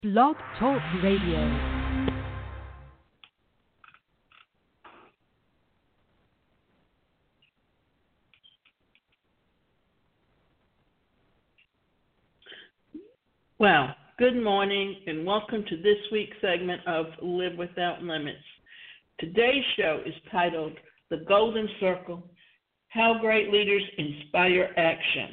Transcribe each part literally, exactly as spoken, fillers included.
Blog Talk Radio. Well, good morning and welcome to this week's segment of Live Without Limits. Today's show is titled The Golden Circle, How Great Leaders Inspire Action.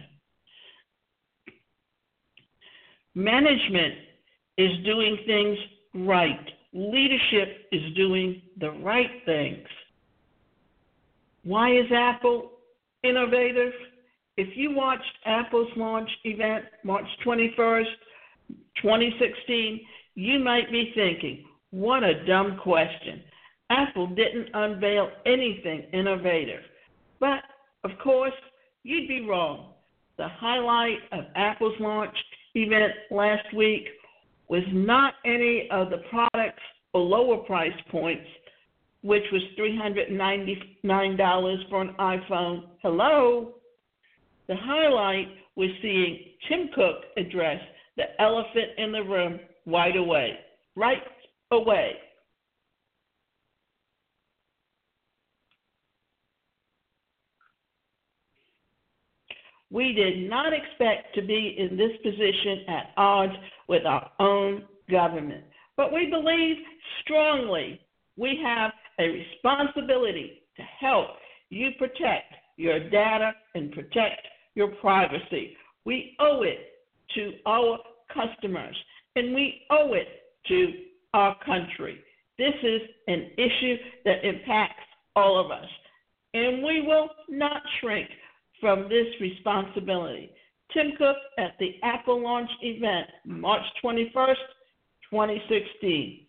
Management is doing things right. Leadership is doing the right things. Why is Apple innovative? If you watched Apple's launch event March twenty-first, twenty sixteen, you might be thinking, what a dumb question. Apple didn't unveil anything innovative. But, of course, you'd be wrong. The highlight of Apple's launch event last week was not any of the products or lower price points, which was three hundred ninety-nine dollars for an iPhone. Hello? The highlight was seeing Tim Cook address the elephant in the room right away. Right away. We did not expect to be in this position at odds with our own government, but we believe strongly we have a responsibility to help you protect your data and protect your privacy. We owe it to our customers, and we owe it to our country. This is an issue that impacts all of us, and we will not shrink from this responsibility. Tim Cook at the Apple launch event, March twenty-first, twenty sixteen.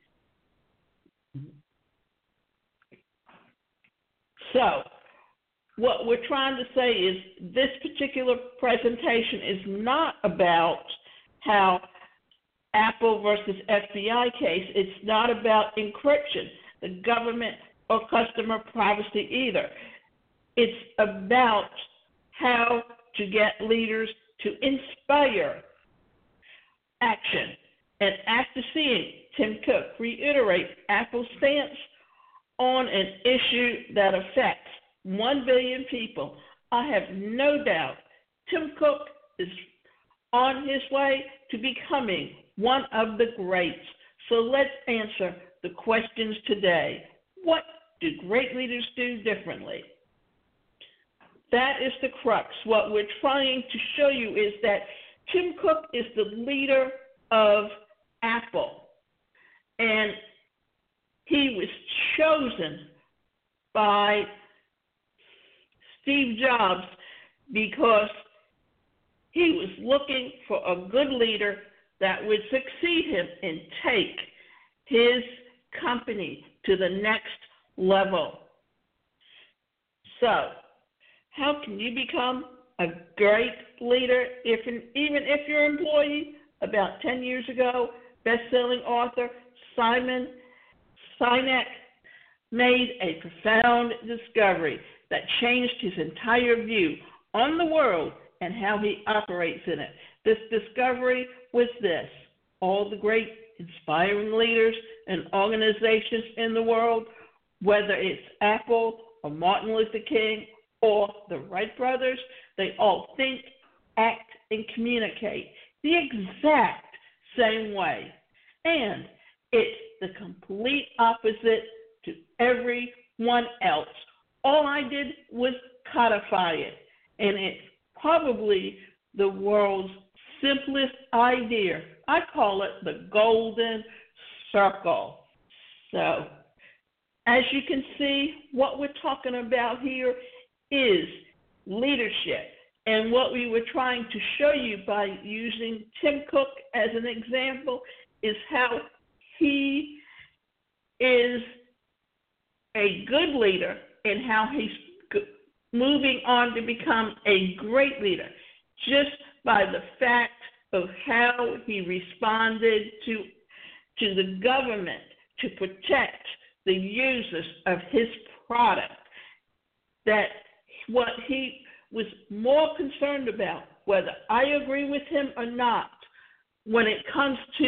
So, what we're trying to say is this particular presentation is not about how Apple versus F B I case. It's not about encryption, the government or customer privacy either. It's about how to get leaders to inspire action. And after seeing Tim Cook reiterate Apple's stance on an issue that affects one billion people, I have no doubt Tim Cook is on his way to becoming one of the greats. So let's answer the questions today. What do great leaders do differently? That is the crux. What we're trying to show you is that Tim Cook is the leader of Apple, and he was chosen by Steve Jobs because he was looking for a good leader that would succeed him and take his company to the next level. So, how can you become a great leader if, even if your employee, about ten years ago, best-selling author Simon Sinek made a profound discovery that changed his entire view on the world and how he operates in it. This discovery was this: all the great inspiring leaders and organizations in the world, whether it's Apple or Martin Luther King or the Wright brothers, they all think, act, and communicate the exact same way. And it's the complete opposite to everyone else. All I did was codify it, and it's probably the world's simplest idea. I call it the golden circle. So, as you can see, what we're talking about here is leadership. And what we were trying to show you by using Tim Cook as an example is how he is a good leader and how he's moving on to become a great leader just by the fact of how he responded to, to the government to protect the users of his product. That what he was more concerned about, whether I agree with him or not, when it comes to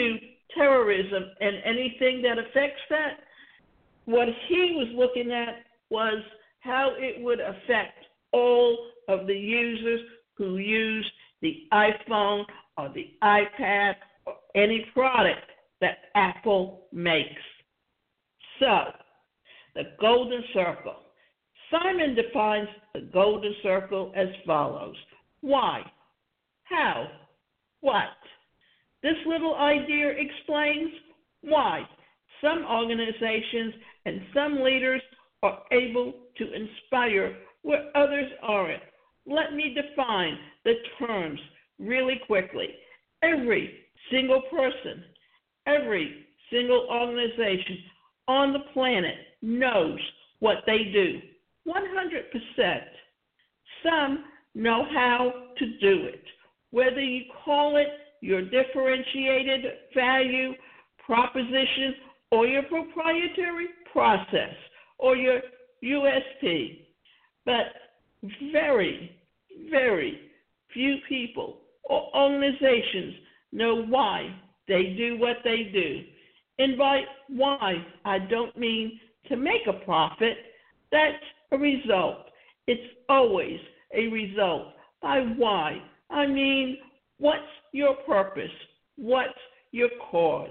terrorism and anything that affects that. What he was looking at was how it would affect all of the users who use the iPhone or the iPad or any product that Apple makes. So, the golden circle. Simon defines the golden circle as follows. Why? How? What? This little idea explains why some organizations and some leaders are able to inspire where others aren't. Let me define the terms really quickly. Every single person, every single organization on the planet knows what they do, one hundred percent. Some know how to do it. Whether you call it your differentiated value proposition or your proprietary process or your U S P. But very, very few people or organizations know why they do what they do. And by why, I don't mean to make a profit. That's a result. It's always a result. By why, I mean, what's your purpose? What's your cause?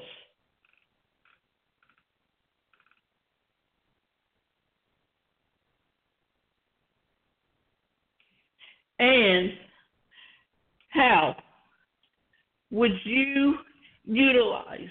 And how would you utilize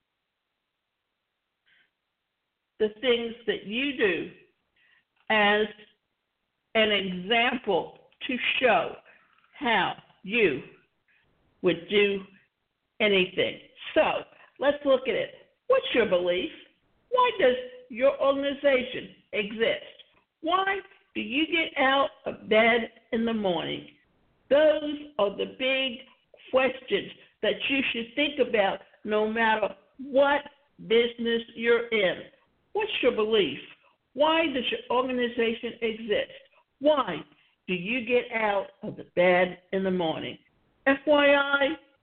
the things that you do as an example to show how you would do anything? So let's look at it. What's your belief? Why does your organization exist? Why do you get out of bed in the morning? Those are the big questions that you should think about no matter what business you're in. What's your belief? Why does your organization exist? Why do you get out of the bed in the morning? F Y I,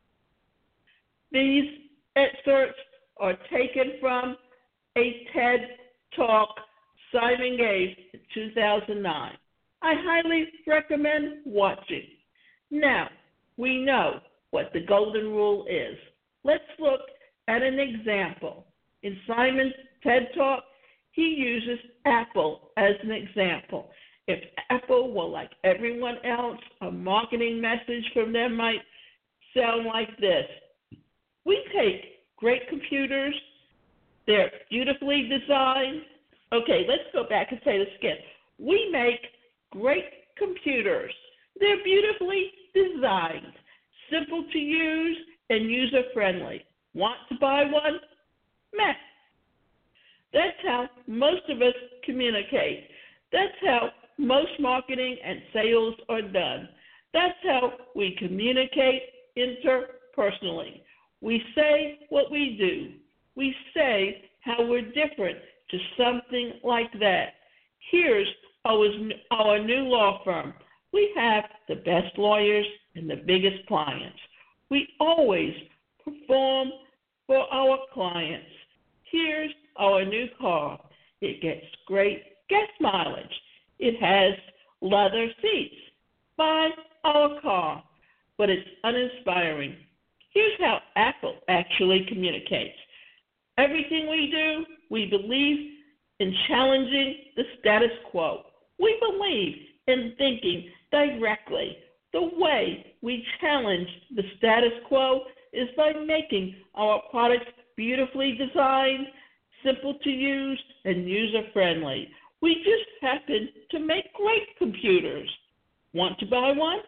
these excerpts are taken from a TED Talk Simon gave in two thousand nine. I highly recommend watching. Now, we know what the golden rule is. Let's look at an example. In Simon's TED Talk, he uses Apple as an example. If Apple were like everyone else, a marketing message from them might sound like this. We take great computers. They're beautifully designed. Okay, let's go back and say this again. We make great computers. They're beautifully designed, simple to use, and user-friendly. Want to buy one? Meh. That's how most of us communicate. That's how most marketing and sales are done. That's how we communicate interpersonally. We say what we do. We say how we're different to something like that. Here's our, our new law firm. We have the best lawyers and the biggest clients. We always perform for our clients. Here's our new car. It gets great gas mileage. It has leather seats. Buy our car, but it's uninspiring. Here's how Apple actually communicates. Everything we do, we believe in challenging the status quo. We believe in thinking directly. The way we challenge the status quo is by making our products beautifully designed, simple to use, and user-friendly. We just happen to make great computers. Want to buy one?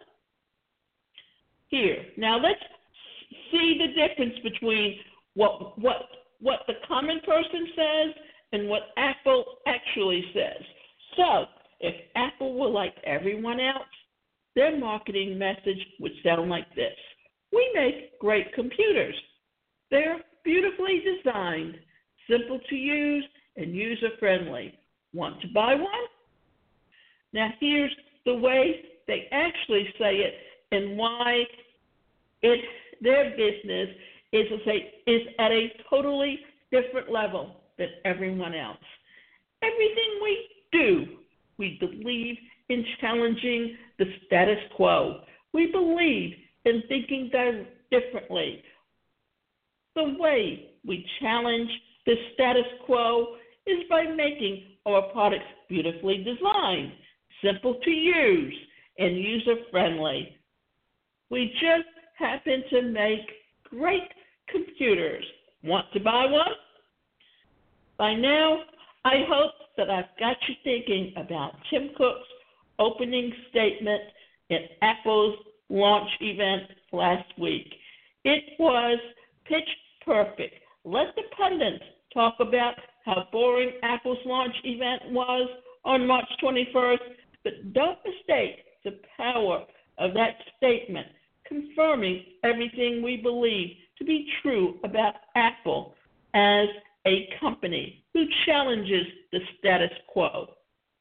Here. Now let's see the difference between what what what the common person says and what Apple actually says. So, if Apple were like everyone else, their marketing message would sound like this. We make great computers. They're beautifully designed, simple to use, and user-friendly. Want to buy one? Now, here's the way they actually say it and why it, their business is, a, is at a totally different level than everyone else. Everything we do, we believe in challenging the status quo. We believe in thinking differently. The way we challenge the status quo is by making our products beautifully designed, simple to use, and user-friendly. We just happen to make great computers. Want to buy one? By now, I hope that I've got you thinking about Tim Cook's opening statement at Apple's launch event last week. It was pitch perfect. Let the pundits talk about how boring Apple's launch event was on March twenty-first, but don't mistake the power of that statement, confirming everything we believe to be true about Apple as a company who challenges the status quo.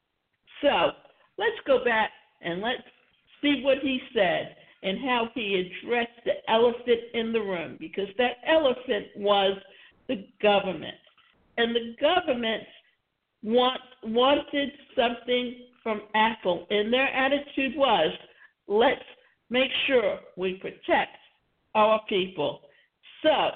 So let's go back and let's see what he said and how he addressed the elephant in the room, because that elephant was the government. And the government want, wanted something from Apple, and their attitude was, let's make sure we protect our people. So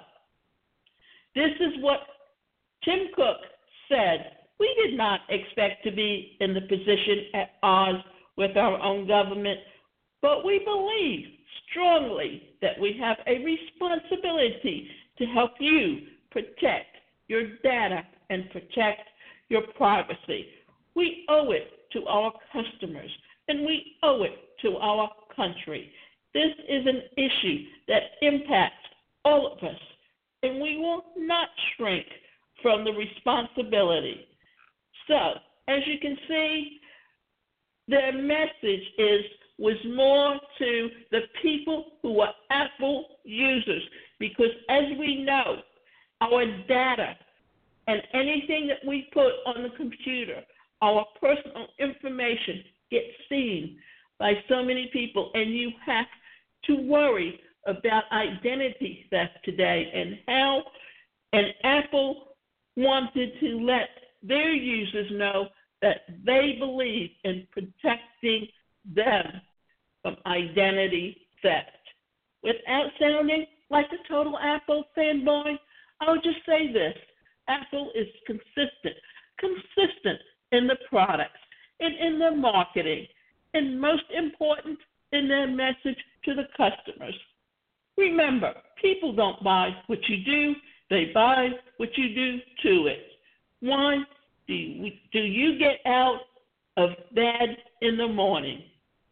this is what Tim Cook said. We did not expect to be in the position at odds with our own government, but we believe strongly that we have a responsibility to help you protect your data and protect your privacy. We owe it to our customers, and we owe it to our country. This is an issue that impacts all of us, and we will not shrink from the responsibility. So, as you can see, their message is was more to the people who are Apple users, because as we know, our data and anything that we put on the computer, our personal information gets seen by so many people, and you have to worry about identity theft today and how and Apple wanted to let their users know that they believe in protecting them from identity theft. Without sounding like a total Apple fanboy, I'll just say this. Apple is consistent, consistent in the products and in their marketing, and most important, in their message to the customers. Remember, people don't buy what you do, they buy what you do to it. Why do you, do you get out of bed in the morning?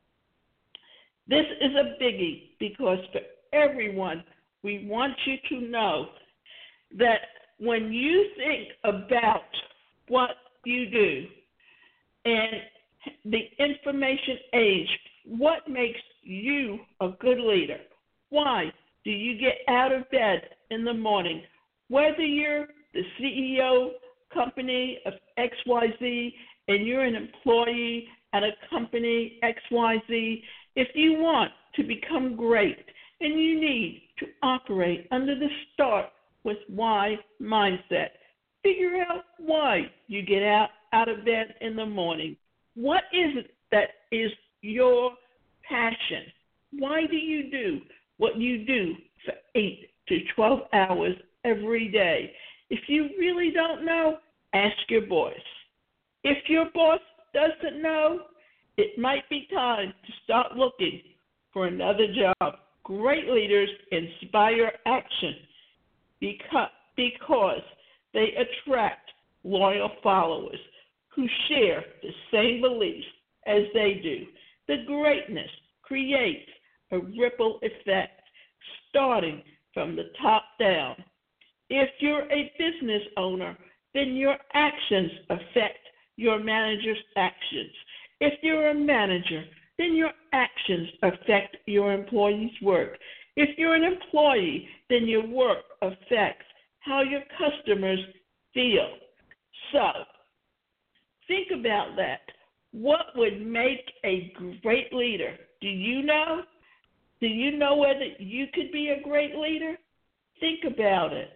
This is a biggie, because for everyone, we want you to know that when you think about what you do and the information age, what makes you a good leader? Why do you get out of bed in the morning? Whether you're the C E O company of X Y Z and you're an employee at a company X Y Z, if you want to become great and you need to operate under the start with why mindset, figure out why you get out, out of bed in the morning. What is it that is your passion? Why do you do what you do for eight to twelve hours every day? If you really don't know, ask your boss. If your boss doesn't know, it might be time to start looking for another job. Great leaders inspire action because, because they attract loyal followers who share the same beliefs as they do. The greatness creates a ripple effect starting from the top down. If you're a business owner, then your actions affect your manager's actions. If you're a manager, then your actions affect your employees' work. If you're an employee, then your work affects how your customers feel. So, think about that. What would make a great leader? Do you know? Do you know whether you could be a great leader? think about it.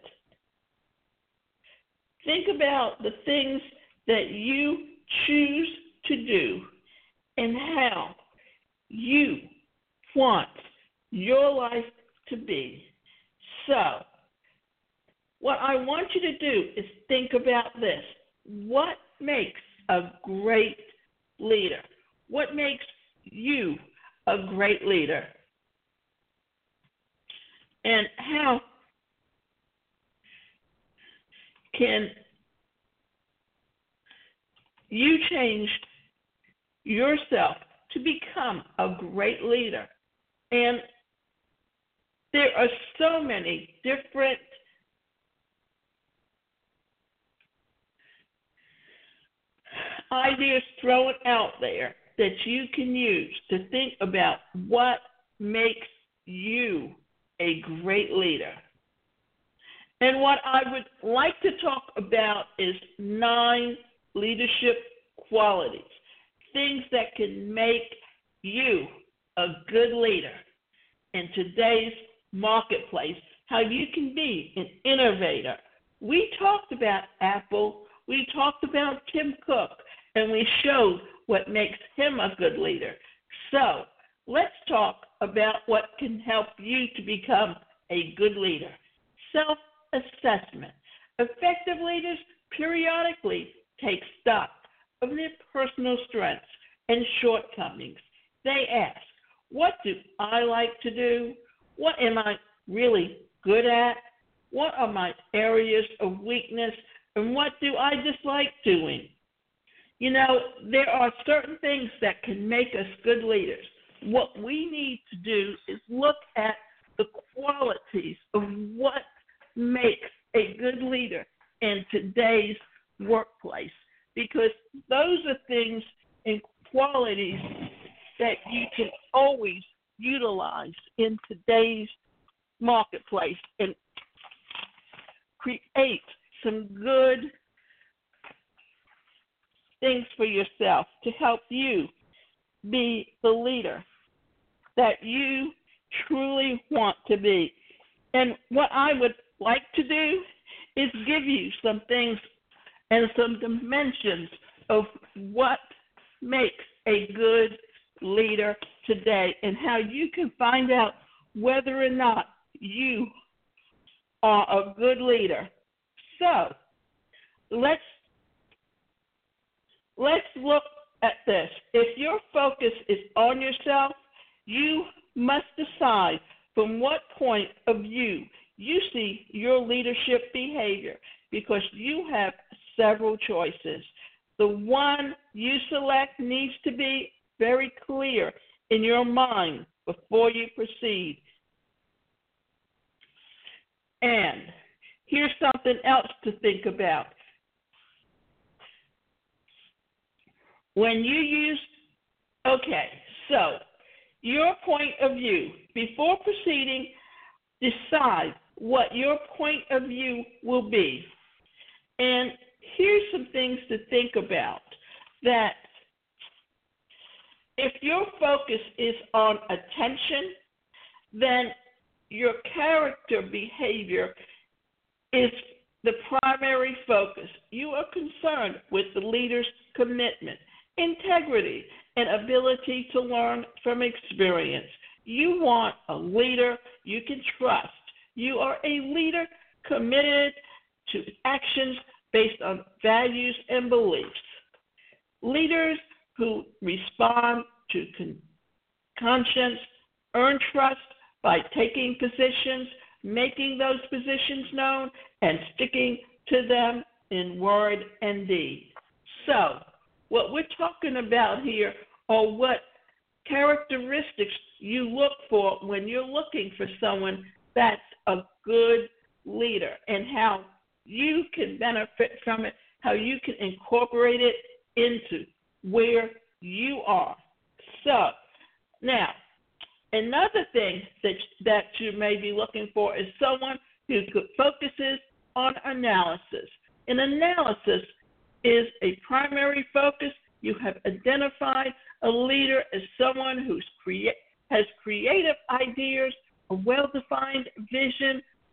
Think about the things that you choose to do and how you want your life to be. So, what I want you to do is think about this. What makes a great leader? What makes you a great leader? And how can you change yourself to become a great leader? And there are so many different ideas thrown out there that you can use to think about what makes you a great leader. And what I would like to talk about is nine leadership qualities, things that can make you a good leader in today's marketplace, how you can be an innovator. We talked about Apple, we talked about Tim Cook, and we showed what makes him a good leader. So let's talk about what can help you to become a good leader. Self-assessment. Effective leaders periodically take stock of their personal strengths and shortcomings. They ask, what do I like to do? What am I really good at? What are my areas of weakness? And what do I dislike doing? You know, there are certain things that can make us good leaders. What we need to do is look at the qualities of what makes a good leader in today's workplace, because those are things and qualities that you can always utilize in today's marketplace and create some good things for yourself to help you be the leader that you truly want to be. And what I would like to do is give you some things and some dimensions of what makes a good leader today and how you can find out whether or not you are a good leader. So let's let's look at this. If your focus is on yourself, you must decide from what point of view you see your leadership behavior, because you have several choices. The one you select needs to be very clear in your mind before you proceed. And here's something else to think about. When you use, okay, so your point of view, before proceeding, decide what your point of view will be. And here's some things to think about, that if your focus is on attention, then your character behavior is the primary focus. You are concerned with the leader's commitment, integrity, and ability to learn from experience. You want a leader you can trust. You are a leader committed to actions based on values and beliefs. Leaders who respond to con- conscience earn trust by taking positions, making those positions known, and sticking to them in word and deed. So, what we're talking about here are what characteristics you look for when you're looking for someone that's a good leader, and how you can benefit from it, how you can incorporate it into where you are. So, now, another thing that, that you may be looking for is someone who focuses on analysis. And analysis is a primary focus. You have identified a leader as someone who crea- has creative ideas, a well-defined vision,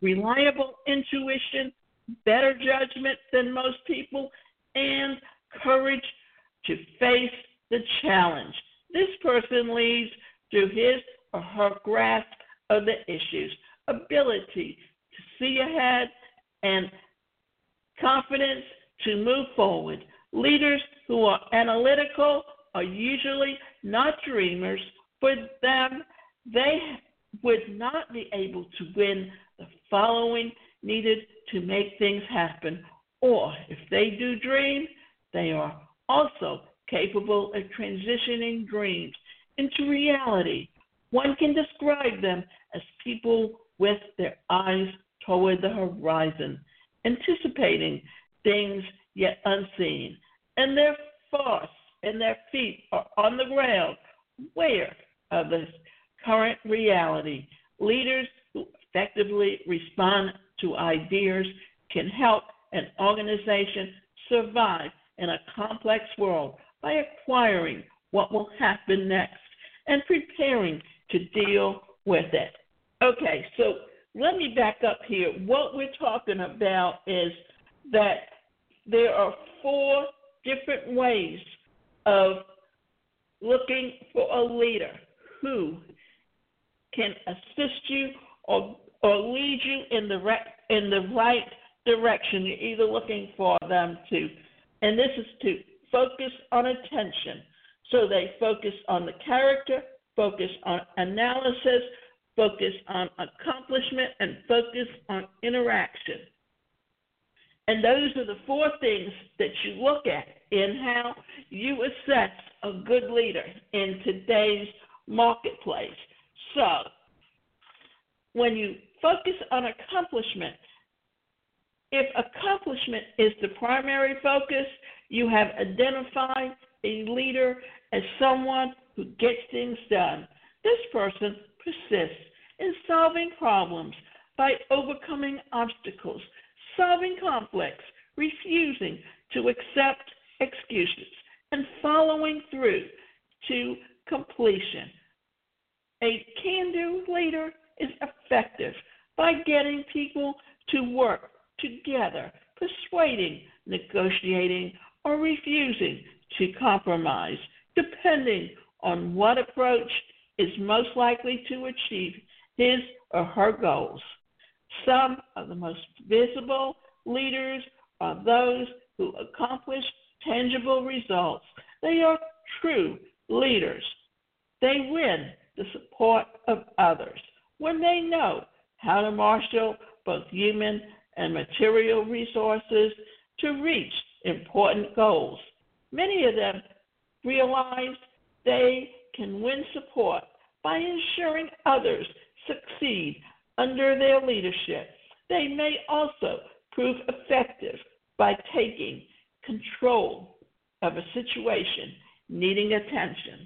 reliable intuition, better judgment than most people, and courage to face the challenge. This person leads through his or her grasp of the issues, ability to see ahead, and confidence to move forward. Leaders who are analytical are usually not dreamers. For them, they would not be able to win the following needed to make things happen. Or if they do dream, they are also capable of transitioning dreams into reality. One can describe them as people with their eyes toward the horizon, anticipating things yet unseen, and their force and their feet are on the ground, aware of this current reality. Leaders who effectively respond to ideas can help an organization survive in a complex world by acquiring what will happen next and preparing to deal with it. Okay, so let me back up here. What we're talking about is that there are four different ways of looking for a leader who can assist you or or lead you in the re- in the right direction. You're either looking for them to, and this is to focus on attention. So they focus on the character, focus on analysis, focus on accomplishment, and focus on interaction. And those are the four things that you look at in how you assess a good leader in today's marketplace. So when you focus on accomplishment, if accomplishment is the primary focus, you have identified a leader as someone who gets things done. This person persists in solving problems by overcoming obstacles, solving conflicts, refusing to accept excuses, and following through to completion. A can-do leader is effective by getting people to work together, persuading, negotiating, or refusing to compromise, depending on what approach is most likely to achieve his or her goals. Some of the most visible leaders are those who accomplish tangible results. They are true leaders. They win the support of others when they know how to marshal both human and material resources to reach important goals. Many of them realize they can win support by ensuring others succeed under their leadership. They may also prove effective by taking control of a situation needing attention.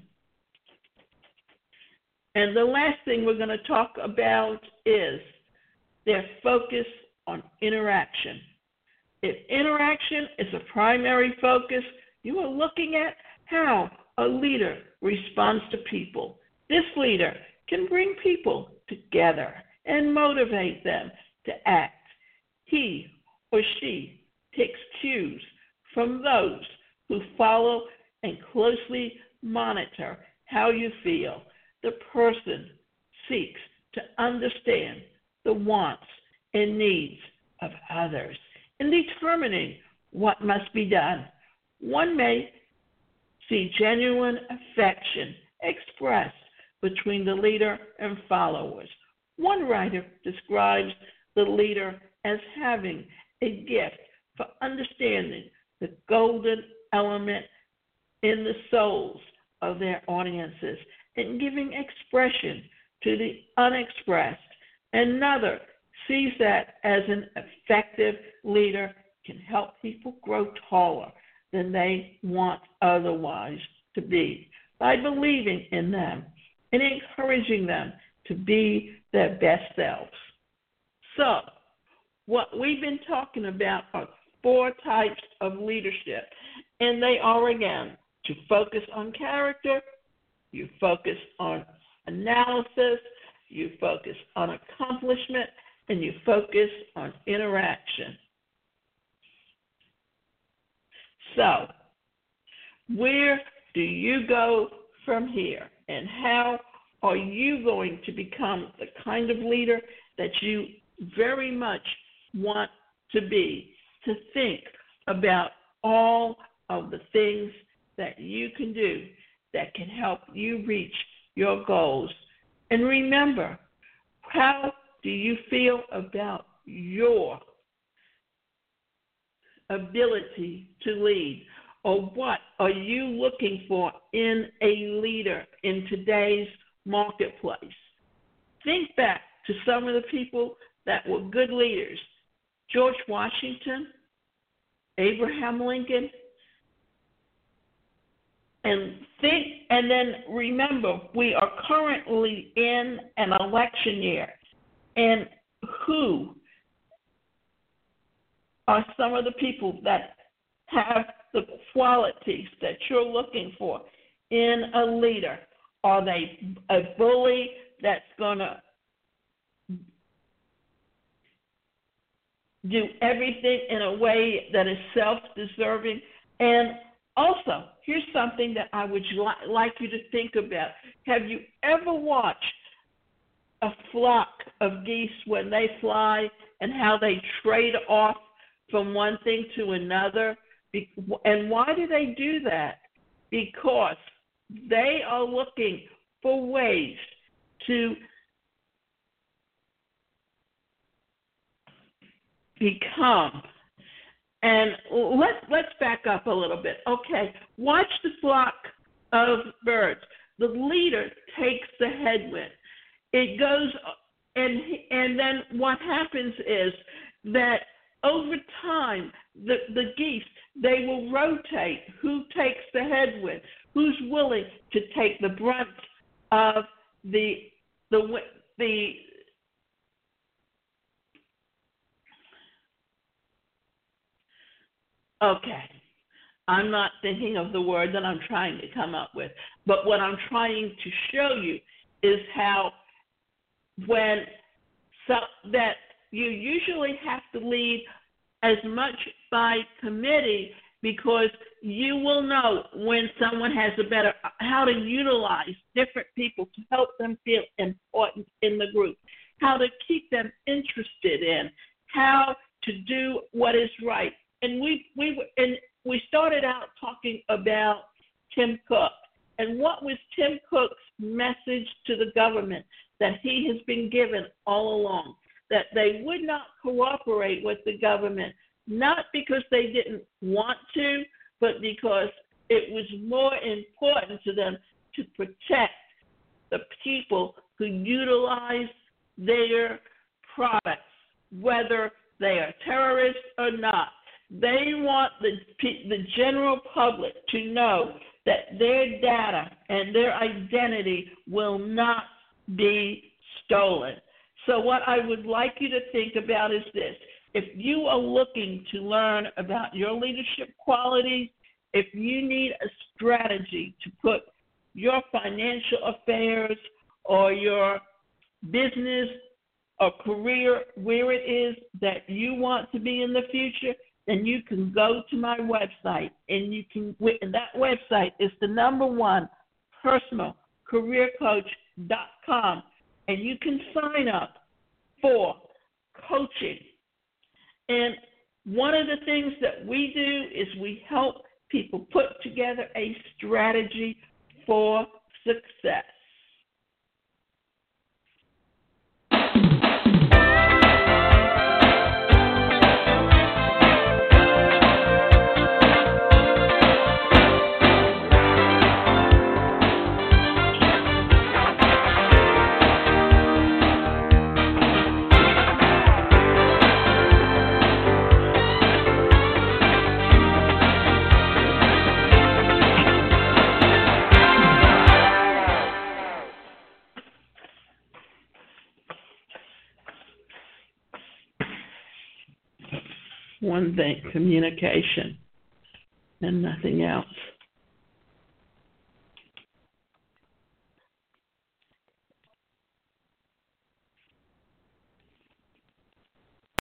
And the last thing we're going to talk about is their focus on interaction. If interaction is a primary focus, you are looking at how a leader responds to people. This leader can bring people together and motivate them to act. He or she takes cues from those who follow and closely monitor how you feel. The person seeks to understand the wants and needs of others in determining what must be done. One may see genuine affection expressed between the leader and followers. One writer describes the leader as having a gift for understanding the golden element in the souls of their audiences and giving expression to the unexpressed. Another sees that as an effective leader can help people grow taller than they want otherwise to be by believing in them and encouraging them to be their best selves. So, what we've been talking about are four types of leadership, and they are, again, to focus on character, you focus on analysis, you focus on accomplishment, and you focus on interaction. So, where do you go from here, and how are you going to become the kind of leader that you very much want to be, to think about all of the things that you can do that can help you reach your goals. And remember, how do you feel about your ability to lead? Or what are you looking for in a leader in today's marketplace? Think back to some of the people that were good leaders. George Washington, Abraham Lincoln, and think, and then remember, we are currently in an election year, and who are some of the people that have the qualities that you're looking for in a leader? Are they a bully that's going to do everything in a way that is self-deserving? And also, here's something that I would li- like you to think about. Have you ever watched a flock of geese when they fly and how they trade off from one thing to another? Be- and why do they do that? Because they are looking for ways to become. And let's let's back up a little bit. Okay, watch the flock of birds. The leader takes the headwind. It goes, and and then what happens is that over time, the, the geese, they will rotate who takes the headwind, who's willing to take the brunt of the the the okay. I'm not thinking of the word that I'm trying to come up with, but what I'm trying to show you is how when so that you usually have to lead as much by committee, because you will know when someone has a better, how to utilize different people to help them feel important in the group, how to keep them interested in, how to do what is right. And we we and we started out talking about Tim Cook, and what was Tim Cook's message to the government that he has been given all along? That they would not cooperate with the government, not because they didn't want to, but because it was more important to them to protect the people who utilize their products, whether they are terrorists or not. They want the, the general public to know that their data and their identity will not be stolen. So what I would like you to think about is this. If you are looking to learn about your leadership qualities, if you need a strategy to put your financial affairs or your business or career where it is that you want to be in the future, then you can go to my website, and you can, and that website is the number one, personal career coach dot com. And you can sign up for coaching. And one of the things that we do is we help people put together a strategy for success. One thing, communication, and nothing else.